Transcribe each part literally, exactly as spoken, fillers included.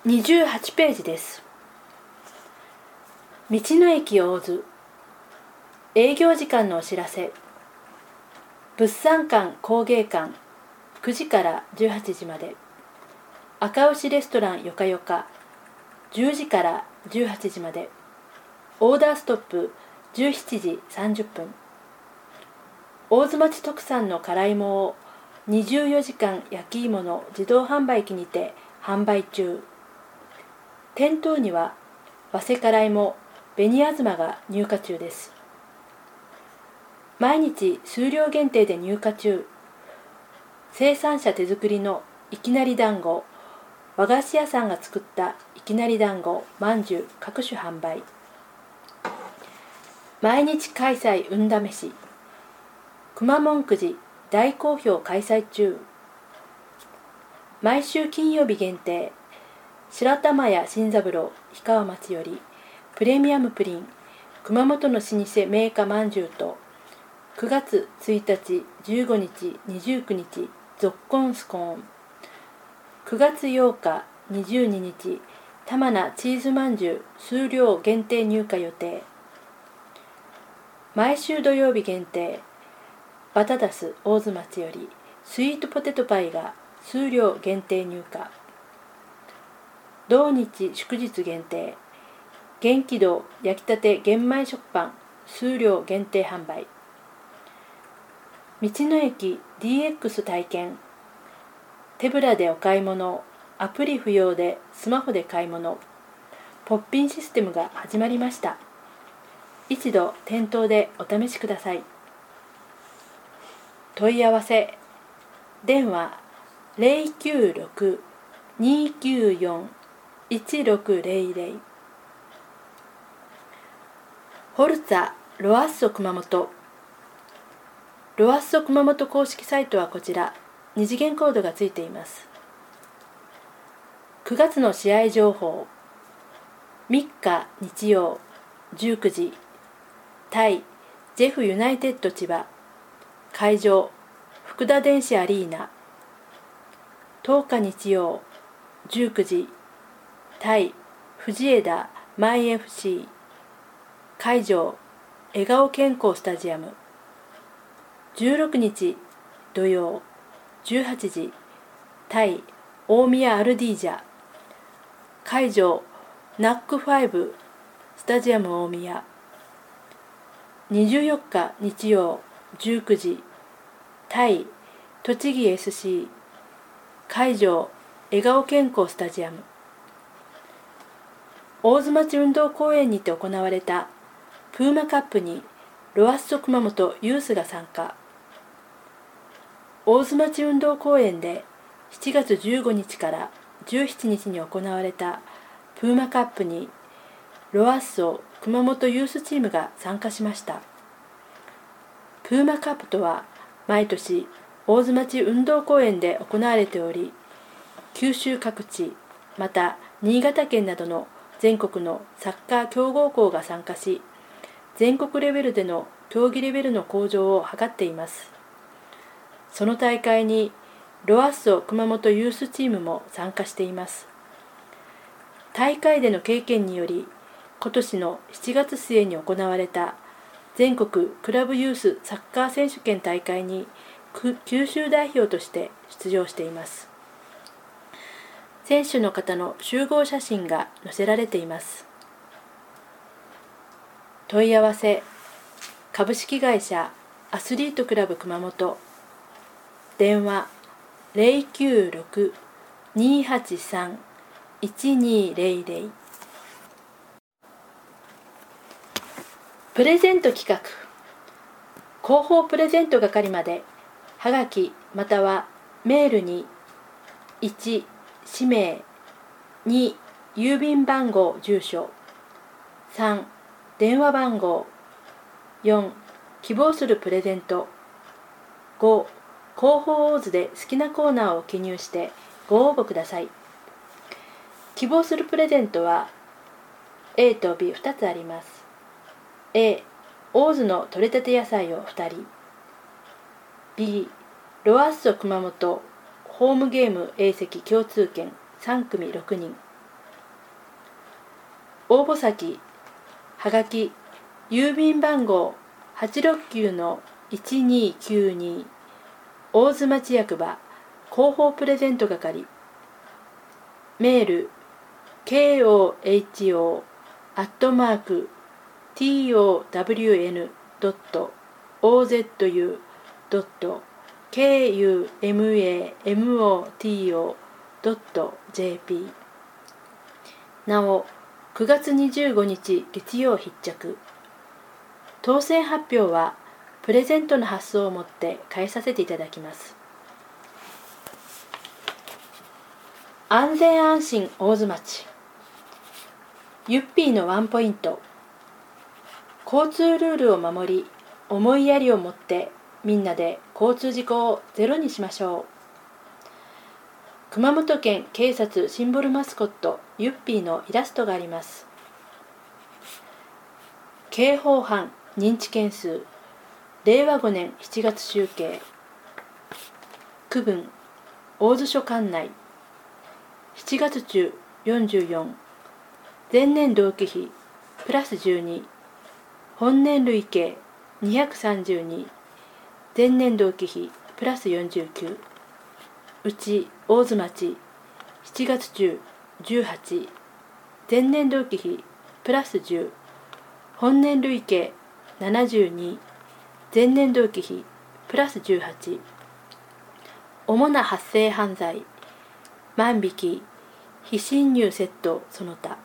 にじゅうはちページです。道の駅大津営業時間のお知らせ。物産館工芸館くじからじゅうはちじまで、赤牛レストランよかよかじゅうじからじゅうはちじまで、オーダーストップじゅうしちじさんじゅっぷん、大津町特産の辛芋をにじゅうよじかん焼き芋の自動販売機にて販売中。店頭には早生辛芋、紅あずまが入荷中です。毎日数量限定で入荷中。生産者手作りのいきなり団子、和菓子屋さんが作ったいきなり団子、まんじゅう各種販売。毎日開催運試し、くまモンくじ大好評開催中。毎週金曜日限定、白玉屋新三郎氷川町よりプレミアムプリン熊本の老舗銘菓まんじゅうと、くがつついたち、じゅうごにち、にじゅうくにちぞっこんスコーン、くがつようか、にじゅうににち玉名チーズまんじゅう数量限定入荷予定。毎週土曜日限定、バタダス大津町よりスイートポテトパイが数量限定入荷。同日祝日限定、元気堂焼きたて玄米食パン数量限定販売。道の駅 ディーエックス 体験、手ぶらでお買い物、アプリ不要でスマホで買い物、ポッピンシステムが始まりました。一度店頭でお試しください。問い合わせ電話 ゼロきゅうろく にーきゅうよん いちろくゼロゼロ、 ホルツァロアッソ熊本。ロアッソ熊本公式サイトはこちら。二次元コードがついています。くがつの試合情報。みっか日曜じゅうくじ、対ジェフユナイテッド千葉、会場福田電子アリーナ。とおか日曜じゅうくじ、対藤枝マイ エフシー、会場笑顔健康スタジアム。じゅうろくにち土曜じゅうはちじ、対大宮アルディージャ、会場ナックファイブスタジアム大宮。にじゅうよっか日曜じゅうくじ、対栃木 エスシー、会場笑顔健康スタジアム。大津町運動公園にて行われたプーマカップにロアッソ熊本ユースが参加。大津町運動公園でしちがつじゅうごにちからじゅうしちにちに行われたプーマカップにロアッソ熊本ユースチームが参加しました。プーマカップとは毎年大津町運動公園で行われており、九州各地また新潟県などの全国のサッカー強豪校が参加し、全国レベルでの競技レベルの向上を図っています。その大会にロアッソ熊本ユースチームも参加しています。大会での経験により、今年のしちがつ末に行われた全国クラブユースサッカー選手権大会に九州代表として出場しています。選手の方の集合写真が載せられています。問い合わせ株式会社アスリートクラブ熊本、電話 ゼロきゅうろく にーはちさん いちにーゼロゼロ。プレゼント企画、広報プレゼント係まではがきまたはメールにいち氏名、に郵便番号住所、さん電話番号、よん希望するプレゼント、ご広報大津で好きなコーナーを記入してご応募ください。希望するプレゼントは A と ビーふたつあります。 A 大津の取れたて野菜をふたり、 B ロアッソ熊本ホームゲーム A 席共通券さんくみろくにん、 応募先、はがき、郵便番号 はちろくきゅうのいちにきゅうに 大津町役場広報プレゼント係。メール ケーオーエイチオー アットマーク ティーオーダブリューエヌ ドット オーゼットユー ドット ケーユーエムエーエムオーティーオー ドット ジェーピー。 なおくがつにじゅうごにち月曜必着。当選発表はプレゼントの発送をもって返させていただきます。安全安心大津町。ユッピーのワンポイント。交通ルールを守り、思いやりを持ってみんなで交通事故をゼロにしましょう。熊本県警察シンボルマスコットユッピーのイラストがあります。刑法犯認知件数れいわごねんしちがつ集計。区分大津署管内しちがつ中よんじゅうよん、前年同期比プラスじゅうに、本年累計にひゃくさんじゅうに、前年同期比プラスよんじゅうきゅう、うち大津町しちがつ中じゅうはち、前年同期比プラスじゅう、本年累計ななじゅうに、前年同期比プラスじゅうはち。主な発生犯罪万引き、非侵入窃盗その他。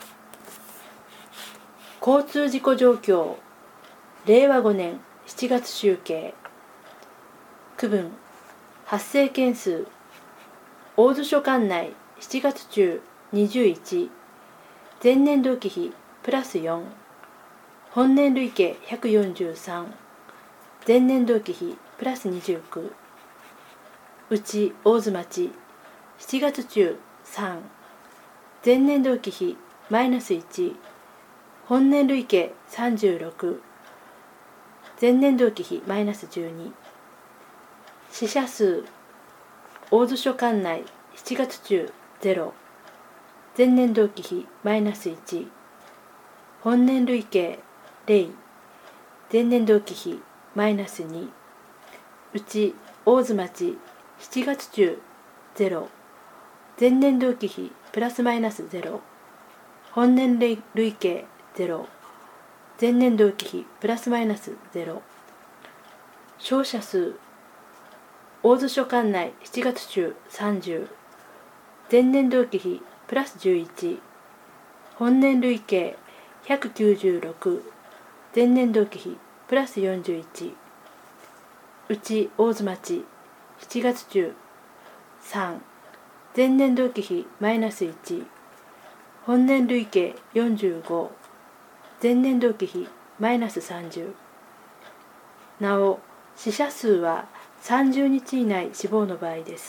交通事故状況れいわごねんしちがつ集計。区分発生件数大津署管内しちがつ中にじゅういち、前年同期比プラスよん、本年累計ひゃくよんじゅうさん、前年同期比プラスにじゅうきゅう、うち大津町しちがつ中さん、前年同期比マイナスいち、本年累計さんじゅうろく、前年同期比マイナスじゅうに。死者数大津署管内しちがつ中ゼロ、前年同期比マイナスいち、本年累計ゼロ、前年同期比マイナスに。うち大津町しちがつ中ゼロ、前年同期比プラスマイナスゼロ、本年累計ゼロ、前年同期比プラスマイナスゼロ。傷者数大津署管内しちがつ中さんじゅう、前年同期比プラスじゅういち、本年累計ひゃくきゅうじゅうろく、前年同期比プラスよんじゅういち。うち大津町しちがつ中さん、前年同期比マイナスいち、本年累計よんじゅうご、前年同期比マイナスさんじゅう。なお死者数はさんじゅうにち以内死亡の場合です。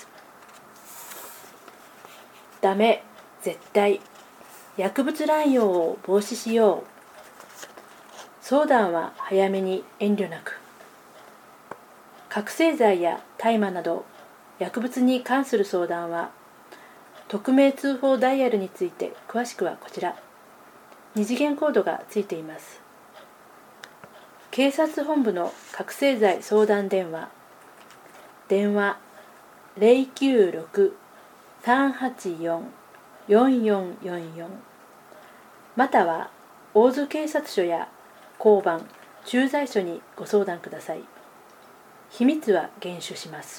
ダメ、絶対、薬物乱用を防止しよう。相談は早めに遠慮なく。覚醒剤や大麻など薬物に関する相談は匿名通報ダイヤルについて詳しくはこちら。二次元コードがついています。警察本部の覚醒剤相談電話、電話 ゼロきゅうろく さんはちよん よんよんよんよん、または大津警察署や交番駐在所にご相談ください。秘密は厳守します。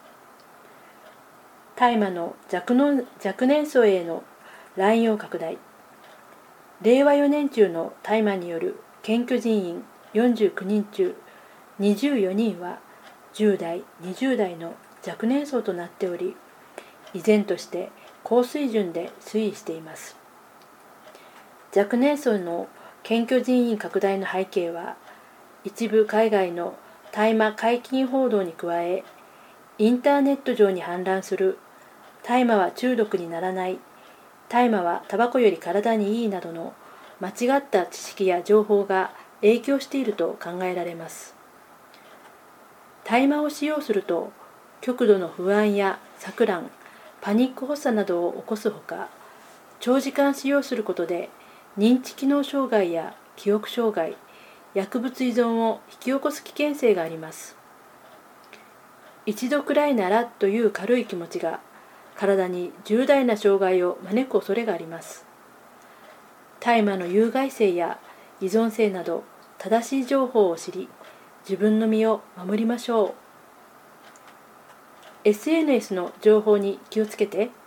大麻の若の若年層への乱用拡大。れいわよねん中の大麻による検挙人員よんじゅうきゅうにん中にじゅうよにんはじゅう代、にじゅう代の若年層となっており、依然として高水準で推移しています。若年層の検挙人員拡大の背景は、一部海外の大麻解禁報道に加え、インターネット上に氾濫する大麻は中毒にならない、大麻はタバコより体にいいなどの間違った知識や情報が影響していると考えられます。大麻を使用すると極度の不安や錯乱、パニック発作などを起こすほか、長時間使用することで認知機能障害や記憶障害、薬物依存を引き起こす危険性があります。一度くらいならという軽い気持ちが体に重大な障害を招く恐れがあります。大麻の有害性や依存性など正しい情報を知り、自分の身を守りましょう。エスエヌエス の情報に気をつけて。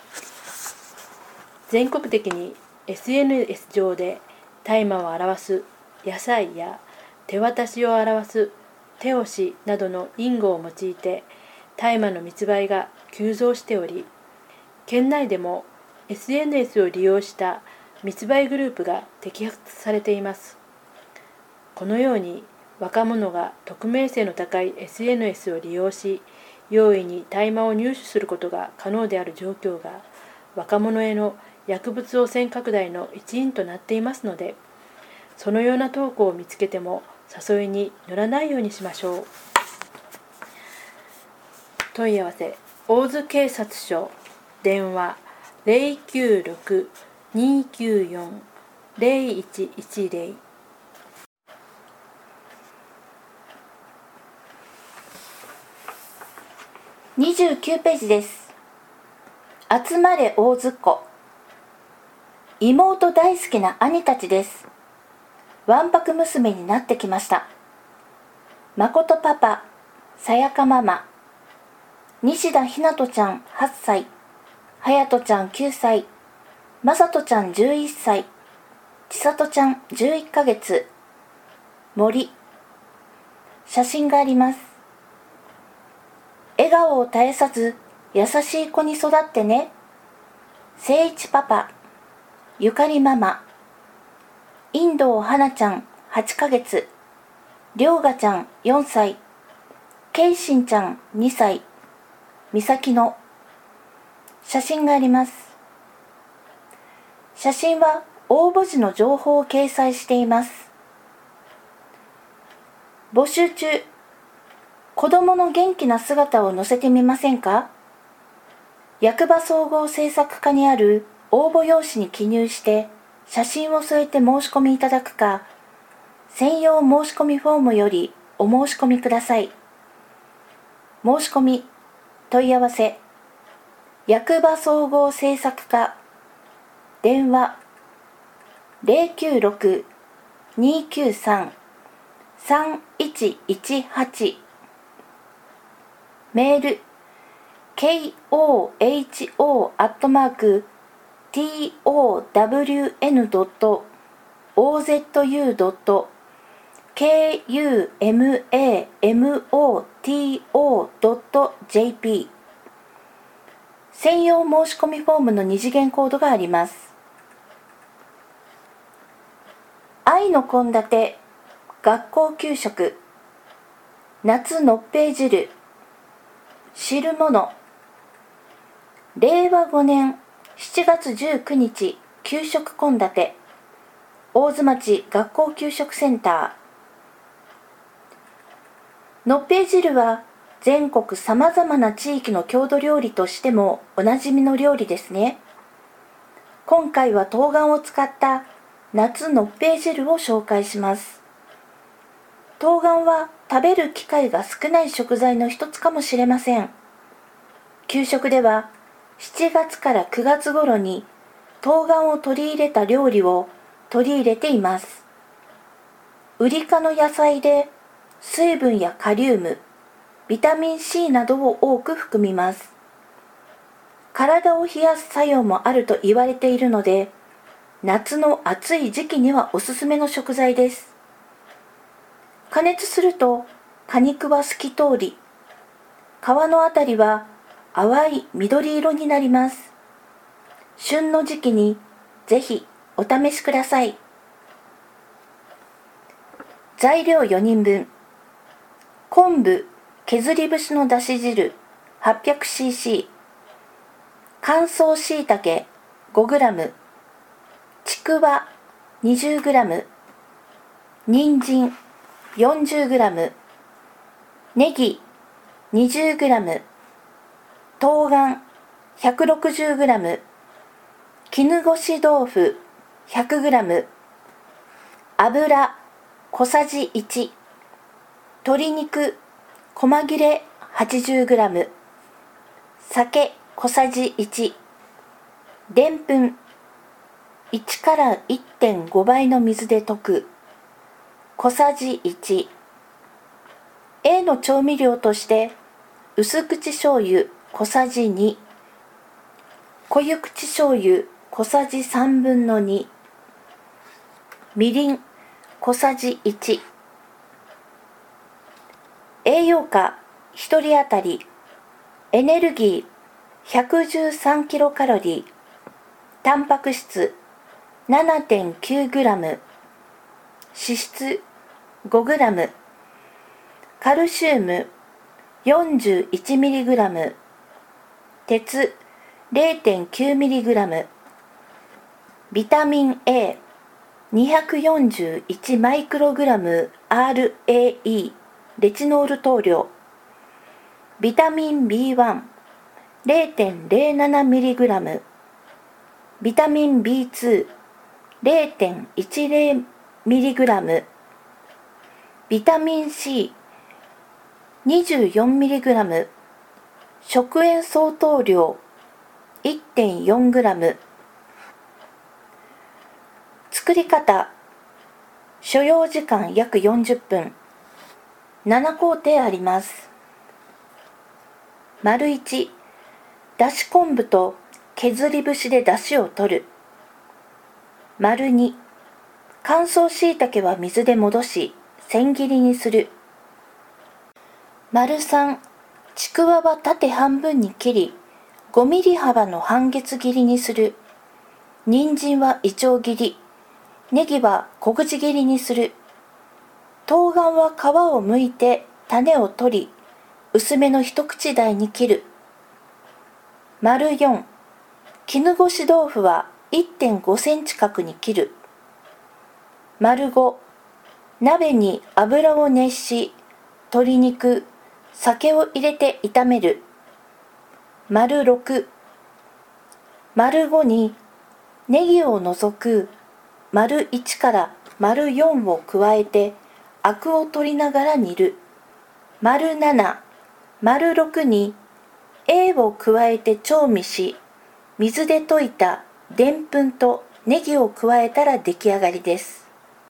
全国的に エスエヌエス 上で大麻を表す野菜や手渡しを表す手押しなどの隠語を用いて大麻の密売が急増しており、県内でも エスエヌエス を利用した密売グループが摘発されています。このように若者が匿名性の高い エスエヌエス を利用し、容易に大麻を入手することが可能である状況が若者への薬物汚染拡大の一因となっていますので、そのような投稿を見つけても誘いに乗らないようにしましょう。問い合わせ大津警察署電話 ゼロきゅうろく にーきゅうよん ゼロいちいちゼロ。 にじゅうきゅうページです。集まれ大津っ子。妹大好きな兄たちです。わんぱく娘になってきました。まことパパ、さやかママ、西田ひなとちゃんはっさい、はやとちゃんきゅうさい、まさとちゃんじゅういっさい、ちさとちゃんじゅういっかげつ、森。写真があります。笑顔を絶やさず優しい子に育ってね。誠一パパ、ゆかりママ、インドをはなちゃんはちかげつ、りょうがちゃんよんさい、けいしんちゃんにさい、みさきの。写真があります。写真は応募時の情報を掲載しています。募集中。子供の元気な姿を載せてみませんか？役場総合政策課にある応募用紙に記入して写真を添えて申し込みいただくか、専用申し込みフォームよりお申し込みください。申し込み、問い合わせ、役場総合政策課、電話ゼロきゅうろく にーきゅうさん さんいちいちはち、メール ケーオーエイチオー アットマーク ティーオーダブリューエヌドットオーゼットユードットケーユーエムエーエムオーティーオードットジェーピー。 専用申し込みフォームの二次元コードがあります。愛の献立、学校給食、夏のっぺい汁、汁物。れいわごねんしちがつじゅうくにち給食献立、大津町学校給食センター。のっぺい汁は全国さまざまな地域の郷土料理としてもおなじみの料理ですね。今回は冬瓜を使った夏のっぺい汁を紹介します。冬瓜は食べる機会が少ない食材の一つかもしれません。給食ではしちがつからくがつ頃に冬瓜を取り入れた料理を取り入れています。ウリ科の野菜で水分やカリウム、ビタミン C などを多く含みます。体を冷やす作用もあると言われているので、夏の暑い時期にはおすすめの食材です。加熱すると果肉は透き通り、皮のあたりは淡い緑色になります。旬の時期にぜひお試しください。材料よにんぶん。昆布、削り節のだし汁 はっぴゃくシーシー、乾燥しいたけ ごグラム、ちくわ にじゅうグラム、人参 よんじゅうグラム、ネギ にじゅうグラム、冬瓜 ひゃくろくじゅうグラム、絹ごし豆腐ひゃくグラム、油小さじいち、鶏肉細切れ はちじゅうグラム、酒小さじいち、でんぷんいちからいってんごばいの水で溶く小さじいち。 A の調味料として薄口醤油小さじに、濃ゆ口醤油小さじさんぶんのに、みりん小さじいち。栄養価ひとり当たり、エネルギーひゃくじゅうさんキロカロリー、タンパク質 ななてんきゅうグラム、脂質 ごグラム、カルシウム よんじゅういちミリグラム、鉄 れいてんきゅうミリグラム、ビタミン Aにひゃくよんじゅういちマイクログラム アールエーイー レチノール投量、ビタミン ビーワン れいてんれいななミリグラム、ビタミン ビーツー れいてんいちゼロミリグラム、ビタミン C にじゅうよんミリグラム、食塩相当量 いってんよんグラム。作り方、所要時間約よんじゅっぷん、ななこうていあります。丸いち、だし昆布と削り節でだしを取る。丸に、乾燥しいたけは水で戻し千切りにする。丸さん、ちくわは縦半分に切りごミリ幅の半月切りにする。人参はいちょう切り、ネギは小口切りにする。冬瓜は皮を剥いて種を取り薄めの一口大に切る。丸よん、絹ごし豆腐は いってんごセンチ角に切る。丸ご、鍋に油を熱し鶏肉、酒を入れて炒める。丸ろく、丸ごにネギを除く丸いちから丸よんを加えてアクを取りながら煮る。丸なな、丸ろくに A を加えて調味し水で溶いたでんぷんとネギを加えたら出来上がりです。